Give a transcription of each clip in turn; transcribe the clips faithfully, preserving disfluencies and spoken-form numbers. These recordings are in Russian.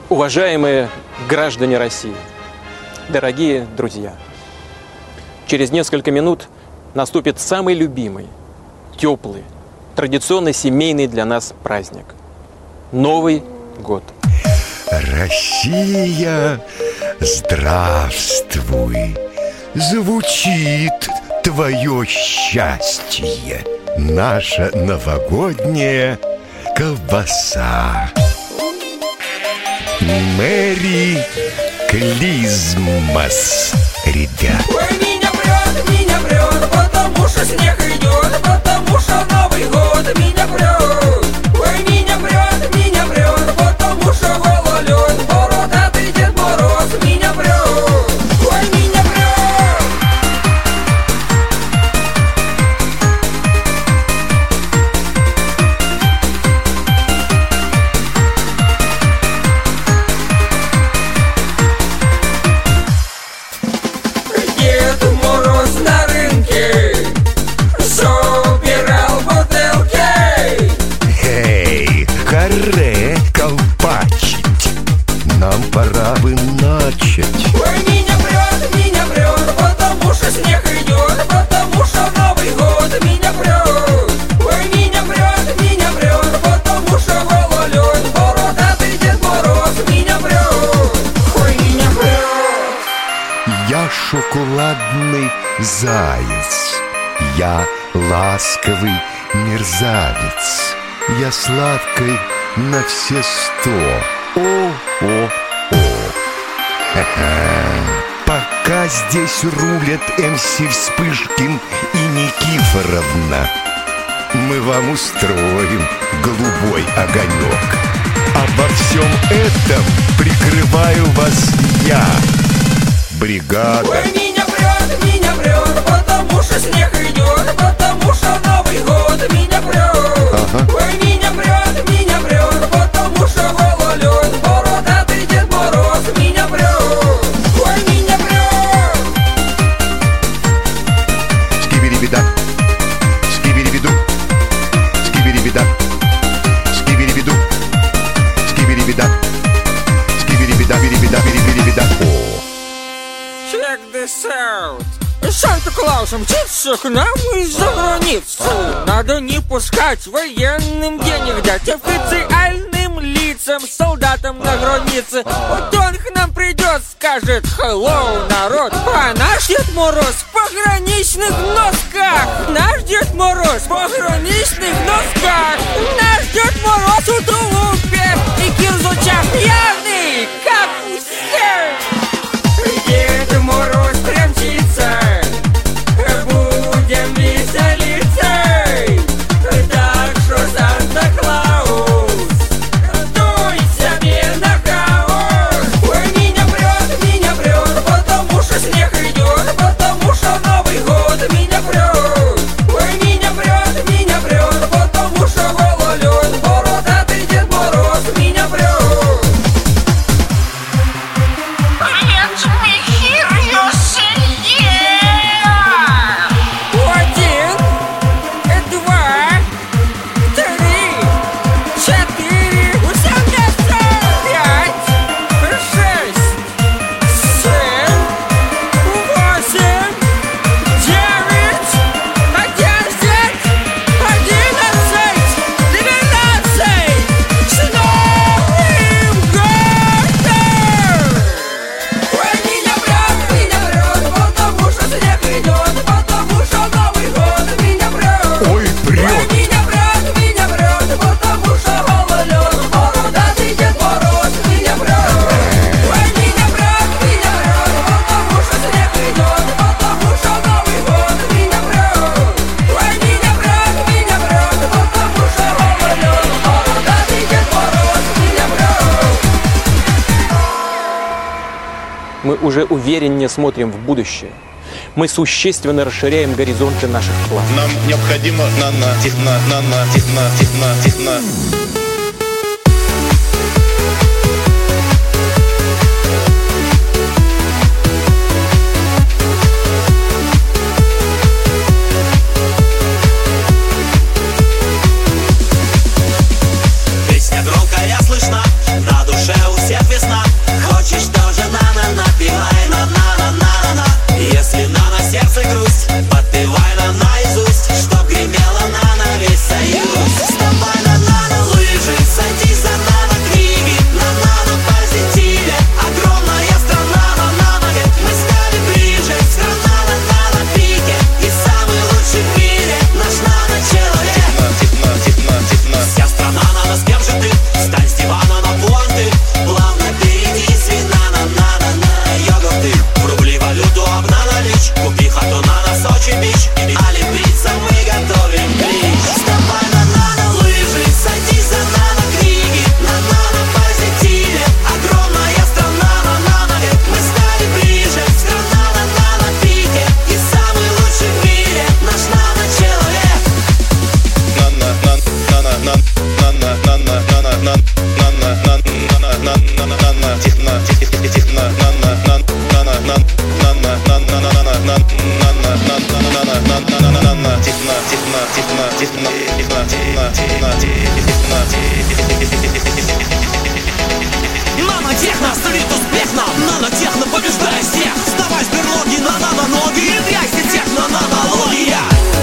Уважаемые граждане России, дорогие друзья, через несколько минут наступит самый любимый, теплый, традиционно семейный для нас праздник – Новый год. Россия, здравствуй! Звучит твое счастье, наша новогодняя колбаса. Мэри Клизмас, ребят. Ой, меня прет, меня прет, потому что снег идет, потому что Новый год меня прет. Ой, меня прет, меня прет, потому что гололед, бородатый Дед Мороз меня прет. Ой, меня прет. Дед Мороз на рынке собирал бутылки. Эй, харе колпачить, нам пора бы начать. Ой, меня прет, меня прет, потому что снег идет, потому что Новый год меня прет. Ой, меня прет, меня прет, потому что гололед, бородатый Дед Мороз меня прет. Ой, меня прет. Я шоколадный заяц, я ласковый мерзавец, я сладкой на все сто. О-о-о. Пока здесь рулят эм си Вспышкин и Никифоровна, мы вам устроим голубой огонек. Обо всем этом прикрываю вас я, бригада. Ой, меня прет, меня прет, потому что снег идет, потому что Новый год меня прет. Ага. Ой, меня прет, меня прет, потому что гололед, бородатый Дед Мороз меня прет. Ой, меня прет. Скибиди-бида, скибиди-биду, скибиди-бида, скибиди-биду, скибиди-бида, скибиди-бида, биди-бида, биди-бида. О! Check this out. Санта-Клаус мчит всех нам из-за границы. Надо не пускать военным денег дать, официальным лицам, солдатам на границе. Вот он к нам придет, скажет hello, народ. А наш Дед Мороз в пограничных носках. Наш Дед Мороз в пограничных носках. Наш Дед Мороз в тулупе и кирзучах пьяный, как у всех. Дед Мороз примчится, будем веселиться. Так что, Санта-Клаус, дуйся мне на хаос. Ой, меня прет, меня прет, потому что снег идет, потому что Новый год меня прет. Ой, меня прет, меня прет, потому что гололед, бородатый Дед Мороз меня прет. Один, два, три, четыре, семьдесят пять, шесть, семь, восемь, девять, одиннадцать, одиннадцать, двенадцать. С Новым годом! Ой, меня прет, меня прет, потому что снег идет, потому что Новый год меня прет. Ой, прет. Ой, меня прет, меня прет, потому что гололед, бородатый Дед Мороз меня прет. Ой, меня прет, меня прет, потому что снег идет, потому что Новый год меня прет. Ой, меня прет, меня прет, потому что гололед, бородатый Дед Мороз меня прет. Мы уже увереннее смотрим в будущее. Мы существенно расширяем горизонты наших планов. Нам необходимо нано, техно, нано, техно, техно, техно. Песня громкая слышна, на душе у всех весна. Нанотехно сулит успешно, нанотехно побеждает всех. Вставай с берлоги на наноноги, внедряйся техно-нанология.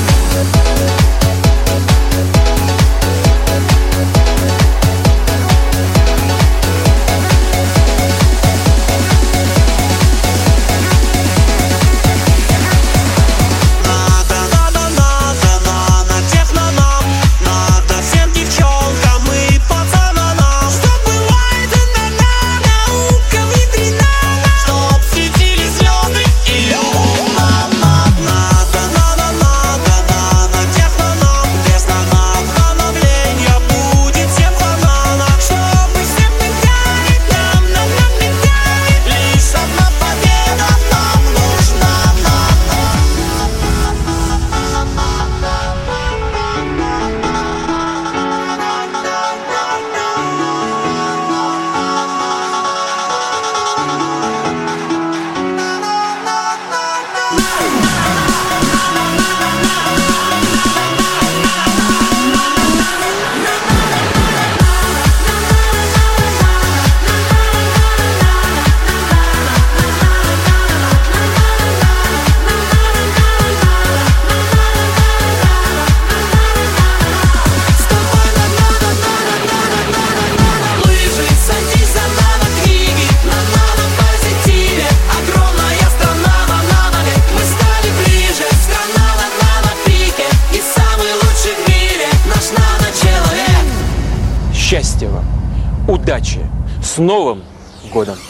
Счастья вам, удачи, с Новым годом!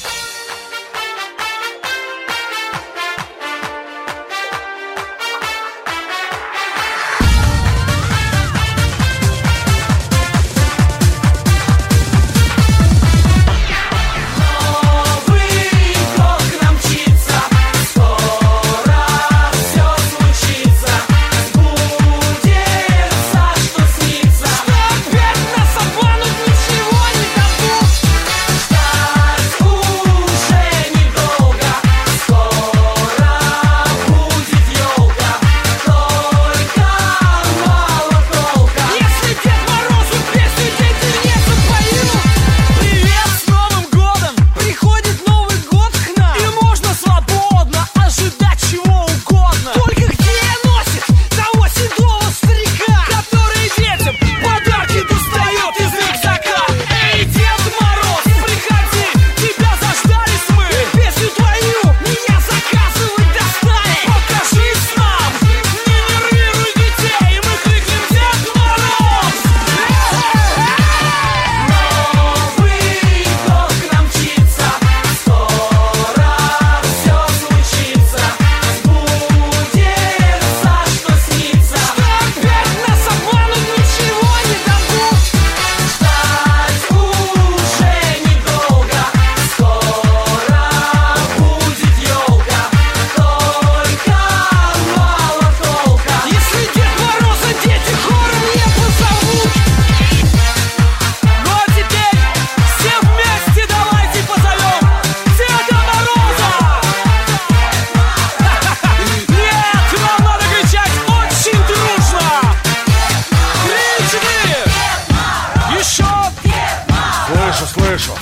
Слышу,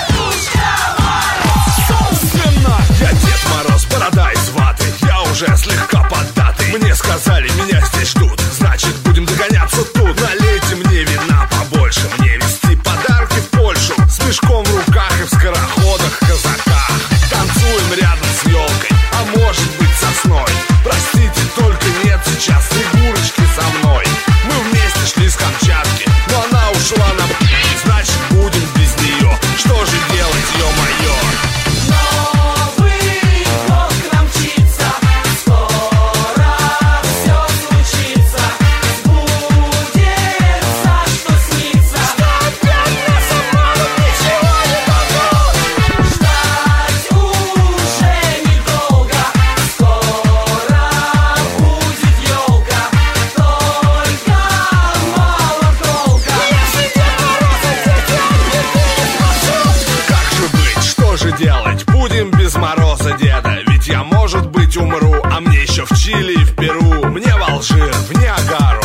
собственно, я Дед Мороз, борода из ваты. Я уже слегка поддатый. Мне сказали, меня здесь ждут, значит будем догоняться тут. Налейте мне вина побольше, мне везти подарки в Польшу. С мешком в руках и в скороходах, казаках. Танцуем рядом с елкой, а может быть сосной. Простите, только нет сейчас Снегурочки со мной. Мы вместе шли с Камчатки, но она ушла на б***ь. Значит будем без нее. Что же делать, ё-моё? Новый год к нам мчится, скоро все случится. Сбудется, что снится, что опять нас обманут, ничего не могу. Ждать уже недолго, скоро будет елка. Только мало толка, если Дед Мороз Как же быть, что же делать? Будем без Мороза Деда. Ведь я, может быть, умру, а мне еще еще в Чили и в Перу. Мне в Алжир, в Ниагару,